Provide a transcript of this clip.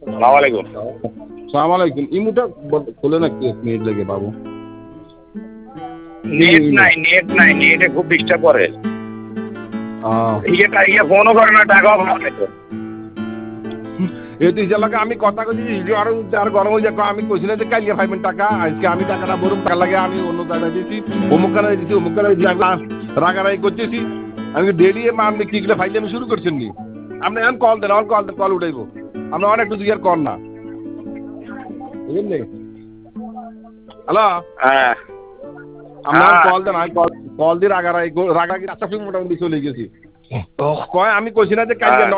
সালাম আলাইকুম। সালাম আলাইকুম। ইমুটা খোলে না, এক মিনিট লেগে বাবু। নেট নাই, নেটে খুব ডিস্টার্ব করে। ইয়ে ফোনও করে না, টাকাও ভালো। এটি এলাকা আমি কথা কইছি আরো আর গরম হয়ে যাক। আমি কইছি না যে কালিয়া পাইবেন টাকা, আজকে আমি টাকাটা বরুম টাকা লাগে আমি অন্য জায়গায় দিয়েছি, অমুক কানায় দিয়েছি, অমুক কানায় দিয়েছি, আমি রাগারাগি করতেছি। আমি ডেলি মান কি গুলো ফাইলে আমি শুরু করছেন নি। আপনি এখন কল দেন, কল উঠাইবো। আমরা অনেক একটু জিজ্ঞার কর না, বুঝলেন? হ্যালো, হ্যাঁ আপনার কল দেন, আমি কল দিয়ে রাগারাগি মোটামুটি চলে গেছি। কয় আমি কইছি না যে কালিয়া